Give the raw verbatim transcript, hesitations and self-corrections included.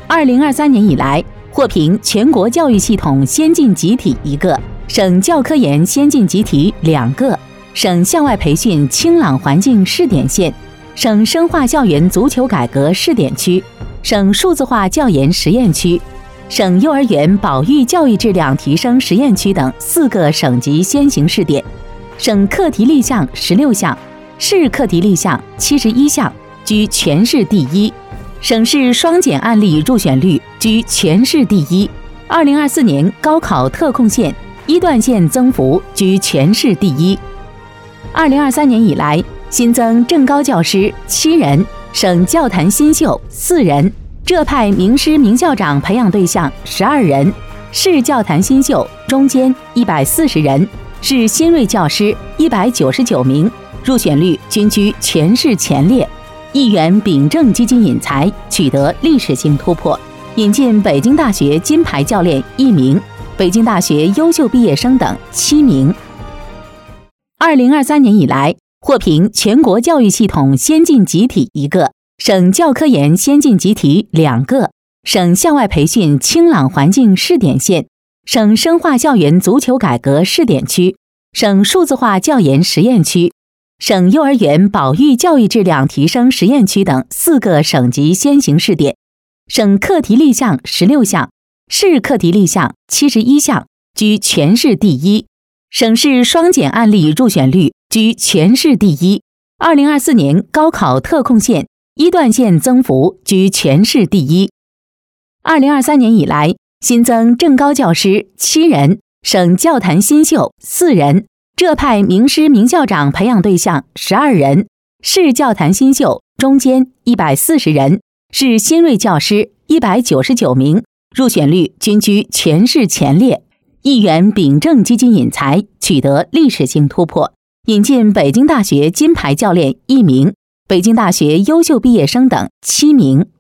二零二三年以来，获评全国教育系统先进集体一个，省教科研先进集体两个，省校外培训清朗环境试点县，省深化校园足球改革试点区，省数字化教研实验区，省幼儿园保育教育质量提升实验区等四个省级先行试点，省课题立项十六项，市课题立项七十一项，居全市第一。省市双减案例入选率居全市第一。二零二四年高考特控县、一段线增幅居全市第一。二零二三年以来，新增正高教师七人，省教坛新秀四人，浙派名师名校长培养对象十二人，市教坛新秀中坚一百四十人，市新锐教师一百九十九名，入选率均居全市前列。一元秉正基金引才取得历史性突破，引进北京大学金牌教练一名，北京大学优秀毕业生等七名。二零二三年以来，获评全国教育系统先进集体一个，省教科研先进集体两个，省校外培训清朗环境试点县，省深化校园足球改革试点区，省数字化教研实验区，省幼儿园保育教育质量提升实验区等四个省级先行试点，省课题立项十六项，市课题立项七十一项，居全市第一。省市双减案例入选率居全市第一。二零二四年高考特控县、一段线增幅居全市第一。二零二三年以来，新增正高教师七人，省教坛新秀四人，浙派名师名校长培养对象十二人，市教坛新秀中坚一百四十人，市新锐教师一百九十九名，入选率均居全市前列。一元秉正基金引才取得历史性突破，引进北京大学金牌教练一名，北京大学优秀毕业生等七名。